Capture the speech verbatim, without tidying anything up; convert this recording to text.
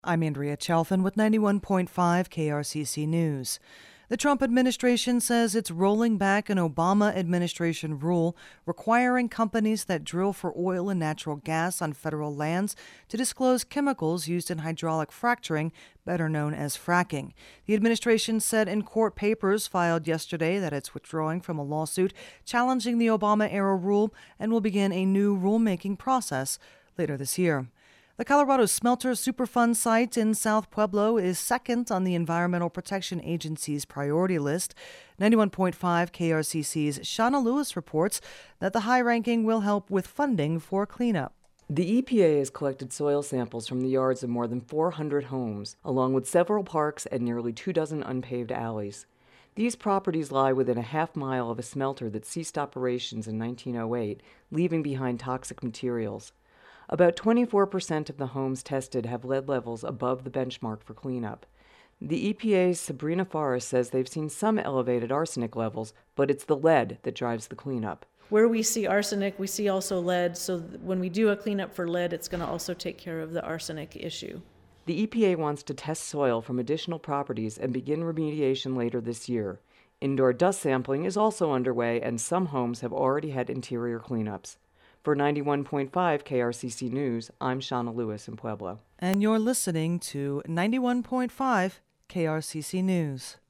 I'm Andrea Chalfin with ninety-one point five K R C C News. The Trump administration says it's rolling back an Obama administration rule requiring companies that drill for oil and natural gas on federal lands to disclose chemicals used in hydraulic fracturing, better known as fracking. The administration said in court papers filed yesterday that it's withdrawing from a lawsuit challenging the Obama-era rule and will begin a new rulemaking process later this year. The Colorado Smelter Superfund site in South Pueblo is second on the Environmental Protection Agency's priority list. ninety-one point five K R C C's Shauna Lewis reports that the high ranking will help with funding for cleanup. The E P A has collected soil samples from the yards of more than four hundred homes, along with several parks and nearly two dozen unpaved alleys. These properties lie within a half mile of a smelter that ceased operations in nineteen oh eight, leaving behind toxic materials. About twenty-four percent of the homes tested have lead levels above the benchmark for cleanup. The E P A's Sabrina Forrest says they've seen some elevated arsenic levels, but it's the lead that drives the cleanup. Where we see arsenic, we see also lead, so when we do a cleanup for lead, it's going to also take care of the arsenic issue. The E P A wants to test soil from additional properties and begin remediation later this year. Indoor dust sampling is also underway, and some homes have already had interior cleanups. For ninety-one point five K R C C News, I'm Shauna Lewis in Pueblo. And you're listening to ninety-one point five K R C C News.